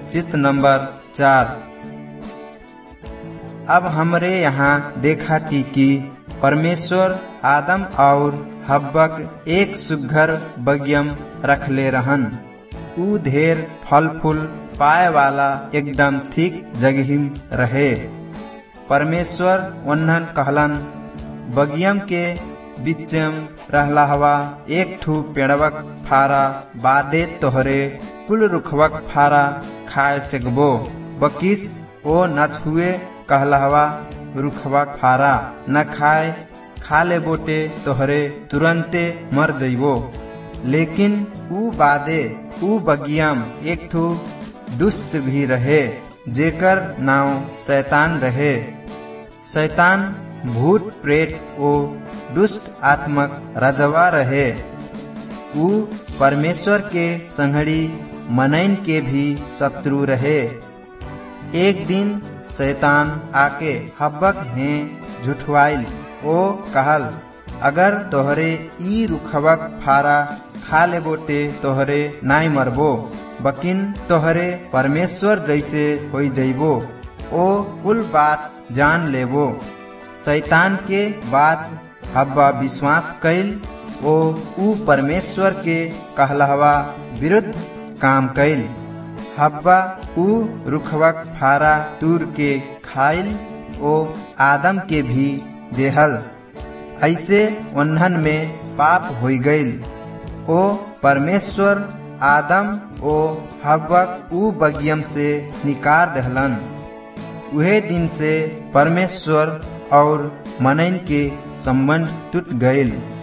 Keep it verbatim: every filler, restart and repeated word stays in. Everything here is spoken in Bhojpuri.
चित्र नंबर चार। अब हमरे यहाँ देखा कि परमेश्वर आदम और हव्वक एक सुघर बगियम रखले रहन। ऊ ढेर फल फूल पाए वाला एकदम ठीक जगहिम रहे। परमेश्वर उन्हन कहलन, बगियम के बिचम रहला हवा एक ठू पेड़वक फारा बादे तोहरे कुल रुखवक फारा खाए सकबो, बकिस ओ न छुए कहला हवा रुखवक फारा न खाए खा ले बोटे तोहरे तुरंते मर जइबो। लेकिन ऊ बादे ऊ बगियम एक ठू दुष्ट भी रहे जेकर नाव शैतान रहे। शैतान भूत प्रेत ओ दुष्ट आत्मक राजवा रहे। ऊ परमेश्वर के संघड़ी मनैन के भी शत्रु रहे। एक दिन शैतान आके हव्वक हैं झुठवाइल। ओ कहल, अगर तोहरे ई रुखवक फारा खा ले बोटे तोहरे नाई मरबो, बकिन तोहरे परमेश्वर जैसे होई जइबो। ओ कुल बात जान लेबो। शैतान के बात हव्वा विश्वास कैल। ओ ऊ परमेश्वर के कहलहवा विरुद्ध काम कैल। हव्वा ऊ रुखवक फारा तूर के खाइल। ओ आदम के भी देहल। ऐसे उन्हन में पाप होई गईल। ओ परमेश्वर आदम ओ हव्वक ऊ बगियम से निकार दहलन। उहे दिन से परमेश्वर और मनैन के संबंध टूट गईल।